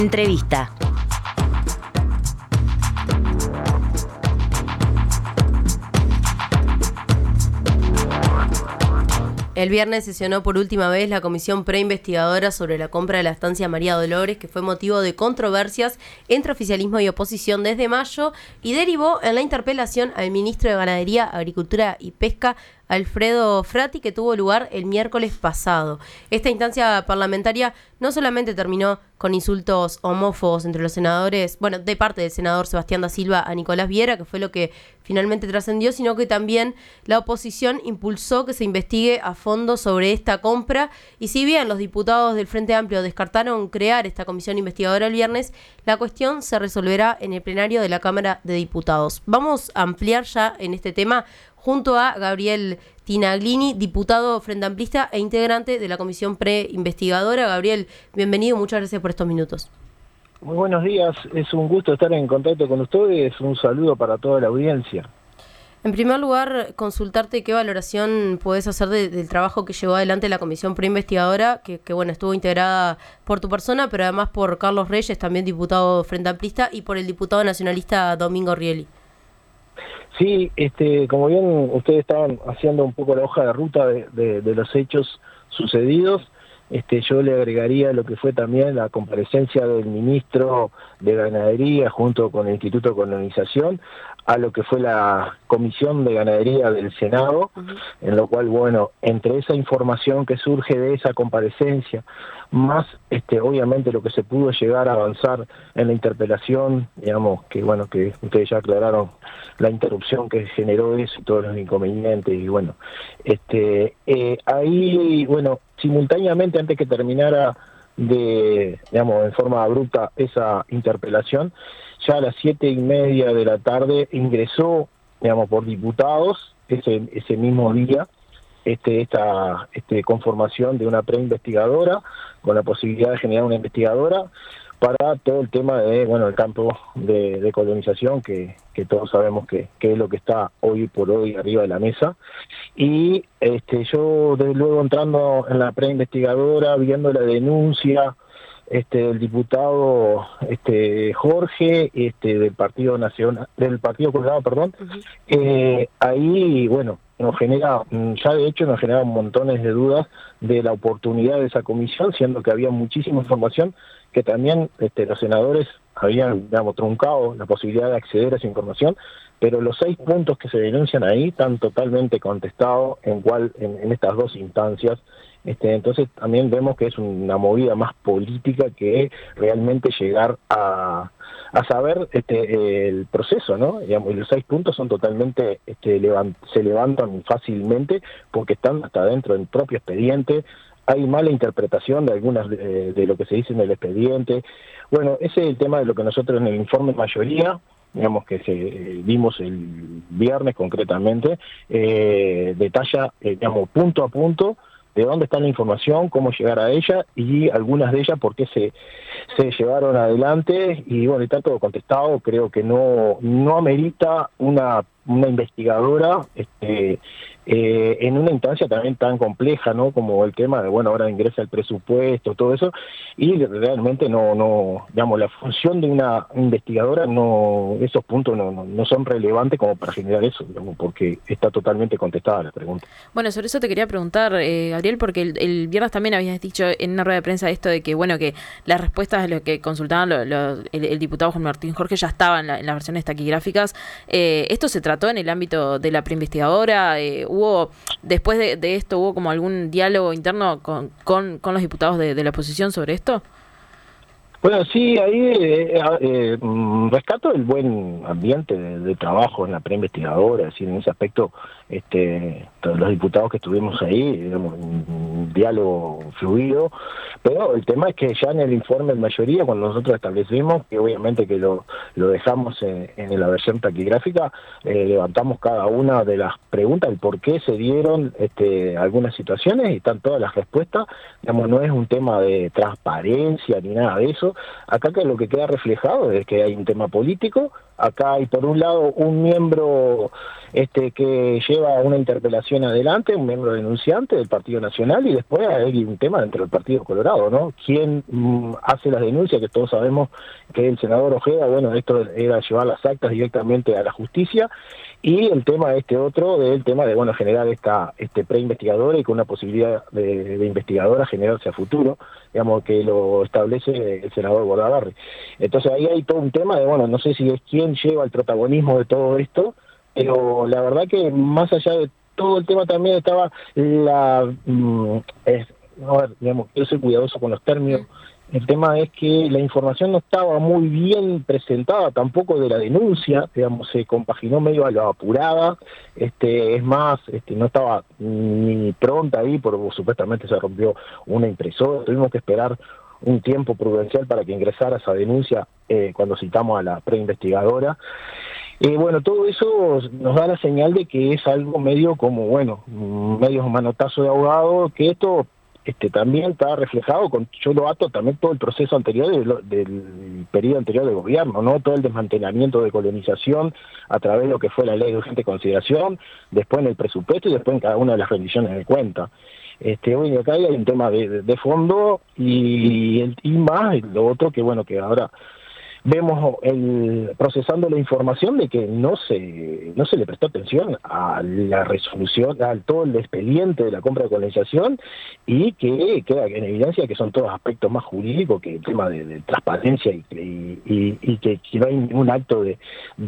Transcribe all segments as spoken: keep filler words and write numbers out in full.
Entrevista. El viernes sesionó por última vez la comisión preinvestigadora sobre la compra de la estancia María Dolores, que fue motivo de controversias entre oficialismo y oposición desde mayo y derivó en la interpelación al ministro de Ganadería, Agricultura y Pesca, Alfredo Frati, que tuvo lugar el miércoles pasado. Esta instancia parlamentaria no solamente terminó con insultos homófobos entre los senadores, bueno, de parte del senador Sebastián da Silva a Nicolás Viera, que fue lo que finalmente trascendió, sino que también la oposición impulsó que se investigue a fondo sobre esta compra. Y si bien los diputados del Frente Amplio descartaron crear esta comisión investigadora el viernes, la cuestión se resolverá en el plenario de la Cámara de Diputados. Vamos a ampliar ya en este tema junto a Gabriel Tinaglini, diputado frente amplista e integrante de la comisión preinvestigadora. Gabriel, bienvenido, muchas gracias por estos minutos. Muy buenos días, es un gusto estar en contacto con ustedes, un saludo para toda la audiencia. En primer lugar, consultarte qué valoración podés hacer de, del trabajo que llevó adelante la comisión preinvestigadora, que, que bueno, estuvo integrada por tu persona, pero además por Carlos Reyes, también diputado frente amplista, y por el diputado nacionalista Domingo Rielli. Sí, este, como bien ustedes estaban haciendo un poco la hoja de ruta de, de, de los hechos sucedidos, este, yo le agregaría lo que fue también la comparecencia del ministro de Ganadería junto con el Instituto de Colonización a lo que fue la Comisión de Ganadería del Senado, uh-huh. En lo cual, bueno, entre esa información que surge de esa comparecencia, más este, obviamente lo que se pudo llegar a avanzar en la interpelación, digamos, que bueno, que ustedes ya aclararon la interrupción que generó eso y todos los inconvenientes, y bueno, este eh, ahí, bueno, simultáneamente antes que terminara de, digamos, en forma abrupta esa interpelación, ya a las siete y media de la tarde ingresó, digamos, por diputados ese ese mismo día este esta este conformación de una preinvestigadora con la posibilidad de generar una investigadora para todo el tema de, bueno, el campo de, de colonización, que, que todos sabemos que, que es lo que está hoy por hoy arriba de la mesa. Y este yo, desde luego, entrando en la preinvestigadora, viendo la denuncia este del diputado este Jorge, este del Partido Nacional, del Partido Colorado, perdón, uh-huh. eh, ahí, bueno, nos genera, ya de hecho nos genera montones de dudas de la oportunidad de esa comisión, siendo que había muchísima información que también este, los senadores habían, digamos, truncado la posibilidad de acceder a esa información, pero los seis puntos que se denuncian ahí están totalmente contestados en cual en, en estas dos instancias. Este, entonces también vemos que es una movida más política que realmente llegar a, a saber este, el proceso, ¿no? Digamos, y los seis puntos son totalmente, este, levant, se levantan fácilmente porque están hasta dentro del propio expediente. Hay mala interpretación de algunas de, de lo que se dice en el expediente. Bueno, ese es el tema de lo que nosotros en el informe mayoría, digamos, que se, eh, vimos el viernes concretamente, eh, detalla, eh, digamos, punto a punto de dónde está la información, cómo llegar a ella y algunas de ellas por qué se, se llevaron adelante, y bueno, está todo contestado. Creo que no, no amerita una, una investigadora este, eh, en una instancia también tan compleja, ¿no? Como el tema de, bueno, ahora ingresa el presupuesto, todo eso, y realmente no, no, digamos, la función de una investigadora, no, esos puntos no, no, no son relevantes como para generar eso, digamos, porque está totalmente contestada la pregunta. Bueno, sobre eso te quería preguntar, eh, Gabriel, porque el, el viernes también habías dicho en una rueda de prensa esto de que, bueno, que las respuestas de lo que consultaban lo, lo, el, el diputado Juan Martín Jorge ya estaban en, la, en las versiones taquigráficas. Eh, ¿Esto se trató en el ámbito de la preinvestigadora? Eh, ¿Hubo, después de, de esto, hubo como algún diálogo interno con, con, con los diputados de, de la oposición sobre esto? Bueno, sí, ahí eh, eh, rescato el buen ambiente de, de trabajo en la preinvestigadora, es decir, en ese aspecto, este, todos los diputados que estuvimos ahí, digamos, un diálogo fluido, pero el tema es que ya en el informe en mayoría, cuando nosotros establecimos, que obviamente que lo, lo dejamos en, en la versión taquigráfica, eh, levantamos cada una de las preguntas, el por qué se dieron este, algunas situaciones, y están todas las respuestas. Digamos, no es un tema de transparencia ni nada de eso. Acá que lo que queda reflejado es que hay un tema político, acá hay por un lado un miembro este que lleva una interpelación adelante, un miembro denunciante del Partido Nacional, y después hay un tema dentro del Partido Colorado, ¿no? ¿Quién mmm, hace las denuncias? Que todos sabemos que el senador Ojeda, bueno, esto era llevar las actas directamente a la justicia, y el tema este otro, del tema de, bueno, generar esta este preinvestigadora y con una posibilidad de, de investigadora generarse a futuro, digamos, que lo establece el senador Bordaberry. Entonces ahí hay todo un tema de, bueno, no sé si es quién lleva el protagonismo de todo esto, pero la verdad que más allá de todo el tema también estaba la... Mmm, es, a ver, digamos, yo soy cuidadoso con los términos. El tema es que la información no estaba muy bien presentada tampoco de la denuncia, digamos, se compaginó medio a la apurada, este, es más, este, no estaba ni pronta ahí, porque supuestamente se rompió una impresora, tuvimos que esperar un tiempo prudencial para que ingresara esa denuncia eh, cuando citamos a la preinvestigadora. Eh, bueno, todo eso nos da la señal de que es algo medio como, bueno, medio manotazo de ahogado, que esto este también está reflejado, con yo lo ato también todo el proceso anterior del, del periodo anterior del gobierno, ¿no? Todo el desmantelamiento de colonización a través de lo que fue la ley de urgente consideración, después en el presupuesto y después en cada una de las rendiciones de cuenta. Este, hoy acá hay un tema de, de, de fondo y, el, y más lo otro que, bueno, que ahora vemos el, procesando la información de que no se no se le prestó atención a la resolución, a todo el expediente de la compra de colonización, y que queda en evidencia que son todos aspectos más jurídicos que el tema de, de transparencia y, y, y, y que, que no hay ningún acto de,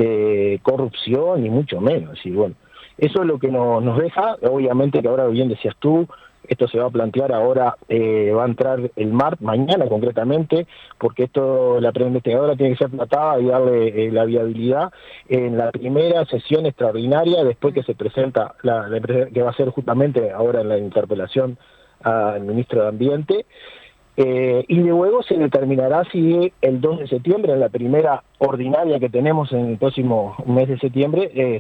de corrupción, ni mucho menos. Y bueno, eso es lo que no, nos deja, obviamente que ahora bien decías tú, esto se va a plantear ahora, eh, va a entrar el martes, mañana concretamente, porque esto la preinvestigadora tiene que ser tratada y darle eh, la viabilidad en la primera sesión extraordinaria, después que se presenta, la, la que va a ser justamente ahora en la interpelación al ministro de Ambiente, eh, y luego se determinará si el dos de septiembre, en la primera ordinaria que tenemos en el próximo mes de septiembre, eh,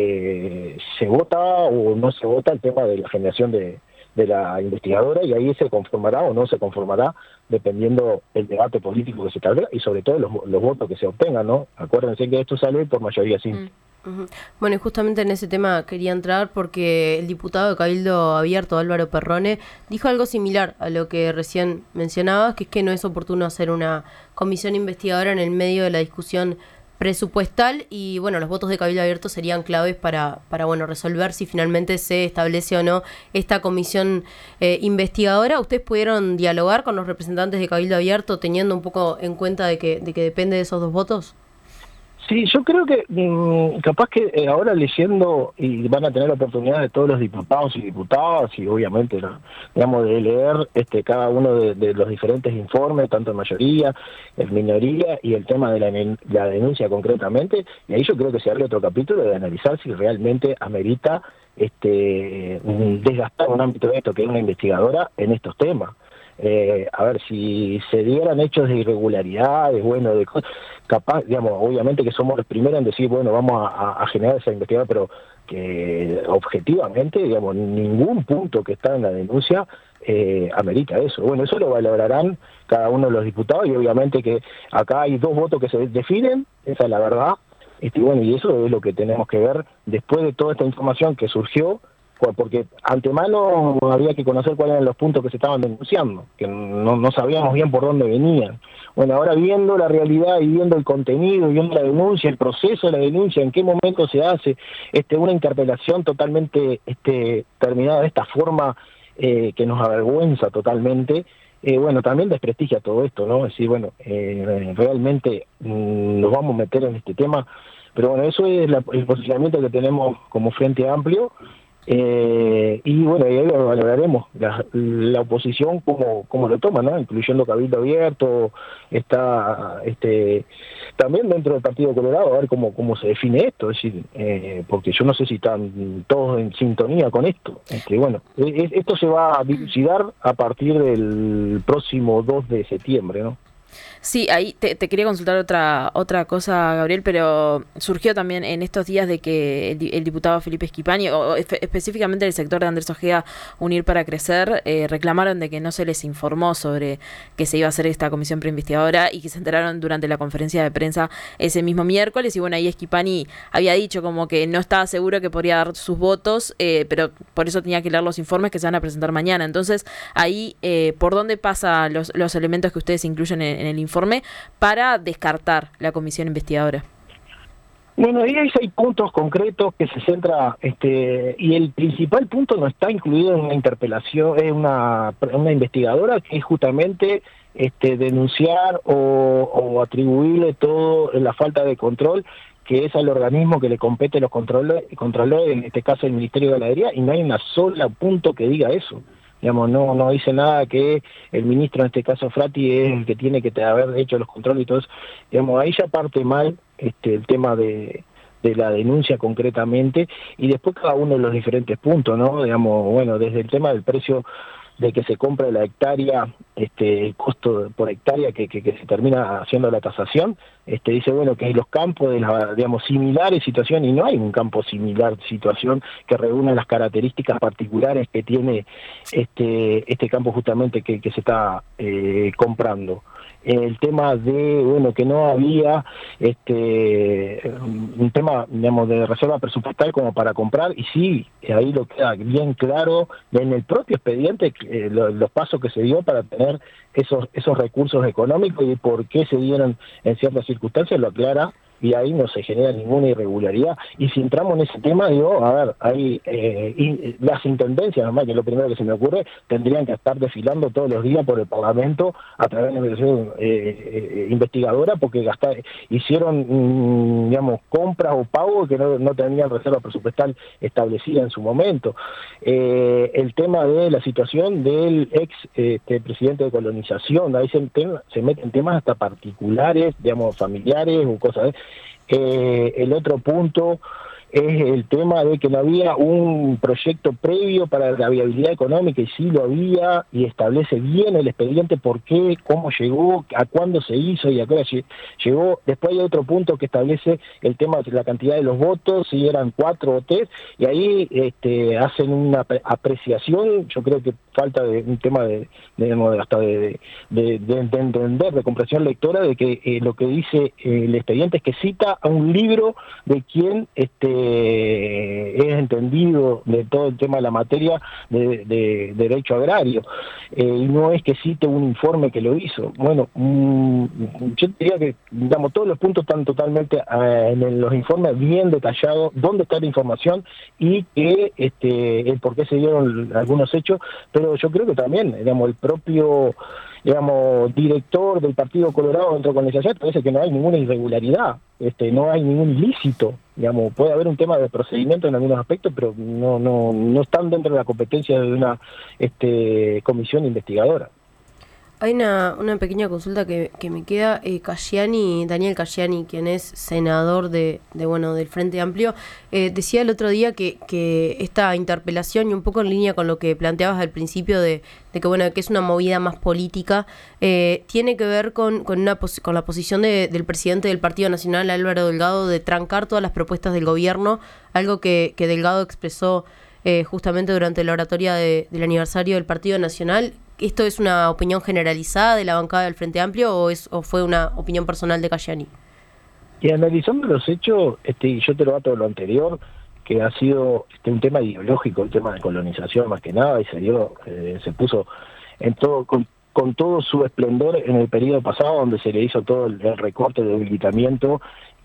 se, se vota o no se vota el tema de la generación de de la investigadora, y ahí se conformará o no se conformará dependiendo el debate político que se cargue y sobre todo los, los votos que se obtengan, ¿no? Acuérdense que esto sale por mayoría simple. Mm, uh-huh. Bueno, y justamente en ese tema quería entrar porque el diputado de Cabildo Abierto, Álvaro Perrone, dijo algo similar a lo que recién mencionabas, que es que no es oportuno hacer una comisión investigadora en el medio de la discusión presupuestal, y bueno, los votos de Cabildo Abierto serían claves para, para bueno, resolver si finalmente se establece o no esta comisión eh, investigadora. ¿Ustedes pudieron dialogar con los representantes de Cabildo Abierto teniendo un poco en cuenta de que, de que depende de esos dos votos? Sí, yo creo que mmm, capaz que eh, ahora leyendo, y van a tener la oportunidad de todos los diputados y diputadas, y obviamente, ¿no?, digamos, de leer este cada uno de, de los diferentes informes, tanto en mayoría, en minoría, y el tema de la, la denuncia concretamente, y ahí yo creo que se abre otro capítulo de analizar si realmente amerita este desgastar un ámbito de esto, que es una investigadora en estos temas. Eh, a ver, si se dieran hechos de irregularidades, bueno, de cosas, capaz, digamos, obviamente que somos los primeros en decir, bueno, vamos a, a generar esa investigación, pero que objetivamente, digamos, ningún punto que está en la denuncia eh, amerita eso. Bueno, eso lo valorarán cada uno de los diputados, y obviamente que acá hay dos votos que se definen, esa es la verdad, y bueno, y eso es lo que tenemos que ver después de toda esta información que surgió, porque antemano había que conocer cuáles eran los puntos que se estaban denunciando, que no, no sabíamos bien por dónde venían. Bueno, ahora viendo la realidad y viendo el contenido, viendo la denuncia, el proceso de la denuncia, en qué momento se hace este una interpelación totalmente este terminada de esta forma eh, que nos avergüenza totalmente, eh, bueno, también desprestigia todo esto, ¿no? Es decir, bueno, eh, realmente mmm, nos vamos a meter en este tema, pero bueno, eso es la, el posicionamiento que tenemos como Frente Amplio. Eh, y bueno, y ahí lo valoraremos la, la oposición como, como lo toma, ¿no? Incluyendo Cabildo Abierto, está este también dentro del Partido Colorado, a ver cómo, cómo se define esto, es decir, eh, porque yo no sé si están todos en sintonía con esto. Este, bueno, es, esto se va a dilucidar a partir del próximo dos de septiembre, ¿no? Sí, ahí te, te quería consultar otra otra cosa, Gabriel, pero surgió también en estos días de que el, el diputado Felipe Schipani, o espe- específicamente el sector de Andrés Ojeda, Unir para Crecer, eh, reclamaron de que no se les informó sobre que se iba a hacer esta comisión preinvestigadora y que se enteraron durante la conferencia de prensa ese mismo miércoles. Y bueno, ahí Schipani había dicho como que no estaba seguro que podría dar sus votos, eh, pero por eso tenía que leer los informes que se van a presentar mañana. Entonces, ahí, eh, ¿por dónde pasan los, los elementos que ustedes incluyen en, en el informe para descartar la comisión investigadora? Bueno, ahí hay seis puntos concretos que se centra, este, y el principal punto no está incluido en una interpelación, es una, una investigadora, que es justamente este, denunciar o, o atribuirle todo la falta de control que es al organismo que le compete los controles, controló, en este caso el Ministerio de Ganadería, y no hay una sola punto que diga eso. Digamos, no no dice nada que el ministro, en este caso Frati, es el que tiene que haber hecho los controles y todo eso. Digamos, ahí ya parte mal este el tema de, de la denuncia concretamente, y después cada uno de los diferentes puntos, ¿no? Digamos, bueno, desde el tema del precio de que se compra la hectárea, este el costo por hectárea que, que, que se termina haciendo la tasación, este dice, bueno, que los campos de la, digamos, similares situación, y no hay un campo similar situación que reúna las características particulares que tiene este este campo justamente que, que se está eh, comprando. El tema de, bueno, que no había este un tema, digamos, de reserva presupuestal como para comprar, y sí, ahí lo queda bien claro en el propio expediente, eh, lo, los pasos que se dio para tener esos esos recursos económicos y por qué se dieron en ciertas circunstancias, lo aclara, y ahí no se genera ninguna irregularidad. Y si entramos en ese tema, digo, a ver, hay eh, y las intendencias, nomás, que es lo primero que se me ocurre, tendrían que estar desfilando todos los días por el Parlamento a través de una investigación eh, eh, investigadora, porque gastar, hicieron, mm, digamos, compras o pagos que no, no tenían reserva presupuestal establecida en su momento. Eh, el tema de la situación del ex eh, presidente de colonización, ahí se, se meten temas hasta particulares, digamos, familiares o cosas de... Eh, el otro punto es el tema de que no había un proyecto previo para la viabilidad económica, y sí lo había, y establece bien el expediente por qué, cómo llegó, a cuándo se hizo y a qué hora llegó. Después hay otro punto que establece el tema de la cantidad de los votos, si eran cuatro o tres, y ahí este, hacen una apreciación, yo creo que falta de un tema de, de hasta de, de, de, de entender, de comprensión lectora, de que eh, lo que dice eh, el expediente es que cita a un libro de quien este es entendido de todo el tema de la materia de, de, de derecho agrario, eh, y no es que cite un informe que lo hizo. Bueno, mmm, yo diría que, digamos, todos los puntos están totalmente eh, en los informes bien detallados, dónde está la información y que este el por qué se dieron algunos hechos, pero yo creo que también, digamos, el propio, digamos, director del Partido Colorado dentro de la organización parece que no hay ninguna irregularidad, este no hay ningún ilícito, digamos, puede haber un tema de procedimiento en algunos aspectos, pero no no no están dentro de la competencia de una este comisión investigadora. Hay una, una pequeña consulta que, que me queda. eh, Casciani, Daniel Casciani, quien es senador de, de bueno del Frente Amplio, eh, decía el otro día que, que esta interpelación, y un poco en línea con lo que planteabas al principio de, de que bueno que es una movida más política, eh, tiene que ver con, con, una pos- con la posición de, del presidente del Partido Nacional, Álvaro Delgado, de trancar todas las propuestas del gobierno, algo que, que Delgado expresó eh, justamente durante la oratoria de, del aniversario del Partido Nacional. ¿Esto es una opinión generalizada de la bancada del Frente Amplio o es o fue una opinión personal de Casciani? Y analizando los hechos, este, yo te lo bato de lo anterior, que ha sido este, un tema ideológico, el tema de colonización más que nada, y se dio, eh, se puso en todo con, con todo su esplendor en el periodo pasado, donde se le hizo todo el, el recorte de debilitamiento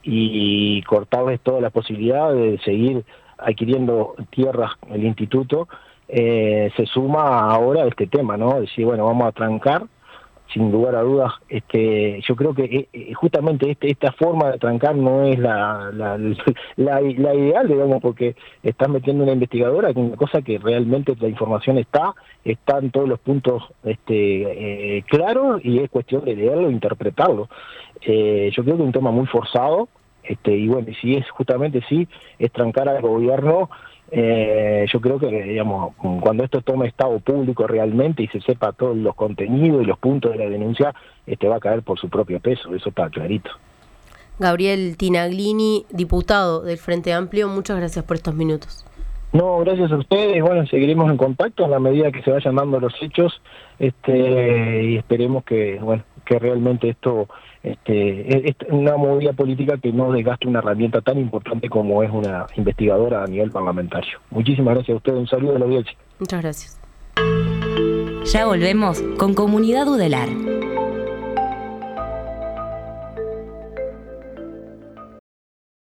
y cortarles toda la posibilidad de seguir adquiriendo tierras el instituto. Eh, se suma ahora este tema, ¿no? Decir, bueno, vamos a trancar, sin lugar a dudas. Este, yo creo que eh, justamente este, esta forma de trancar no es la la, la la ideal, digamos, porque estás metiendo una investigadora, que es una cosa que realmente la información está, están todos los puntos este eh, claros, y es cuestión de leerlo e interpretarlo. Eh, yo creo que es un tema muy forzado, Este, y bueno, y si es justamente sí, es trancar al gobierno. Eh, yo creo que, digamos, cuando esto tome estado público realmente y se sepa todos los contenidos y los puntos de la denuncia, este va a caer por su propio peso, eso está clarito. Gabriel Tinaglini, diputado del Frente Amplio, muchas gracias por estos minutos. No, gracias a ustedes. Bueno, seguiremos en contacto en la medida que se vayan dando los hechos, este, y esperemos que, bueno, que realmente esto, este, es una movida política que no desgaste una herramienta tan importante como es una investigadora a nivel parlamentario. Muchísimas gracias a ustedes. Un saludo a la audiencia. Muchas gracias. Ya volvemos con Comunidad Udelar.